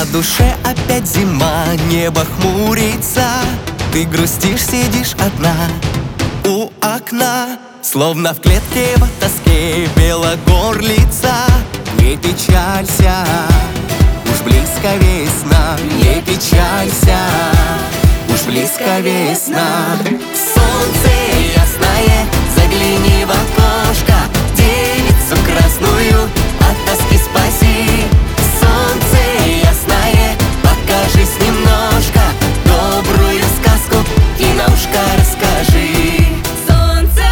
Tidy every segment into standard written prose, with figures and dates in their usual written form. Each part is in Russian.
душе опять зима, небо хмурится. Ты грустишь, сидишь одна у окна, словно в клетке в тоске белогорлица. Не печалься, уж близко весна. Не печалься, уж близко весна. Солнце ясное, загляни в окошко, девицу красную от тоски спаси. Солнце ясное, покажись немножко, добрую сказку и на ушко расскажи. Солнце,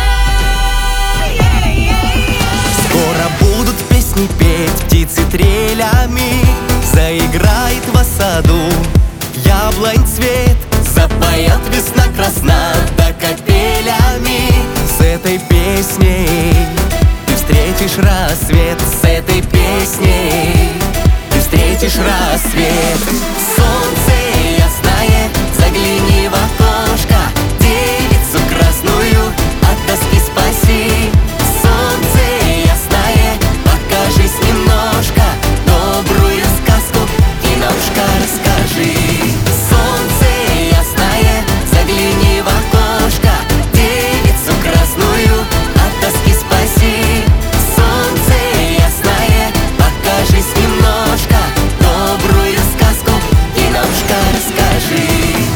Скоро будут песни петь птицы трелями, заиграет в саду яблонь цвет, запоет весна красна да капелями. С этой песней ты встретишь рассвет, с этой песней ты встретишь рассвет. Солнце ясное, загляни в окошко, девицу красную от тоски спаси. Солнце ясное, покажись немножко, добрую сказку и на ушко расскажи. Солнце ясное, загляни в окошко, девицу красную от тоски спаси. Солнце ясное, покажись немножко, добрую сказку и на ушко расскажи.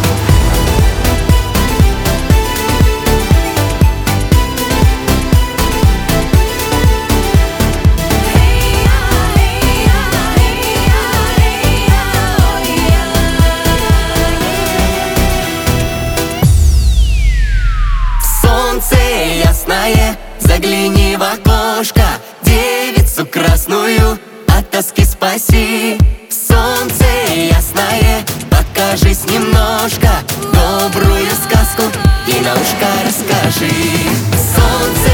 Солнце ясное, загляни в окошко, девицу красную от тоски спаси. Солнце ясное, покажись немножко, добрую сказку и на ушко расскажи. Солнце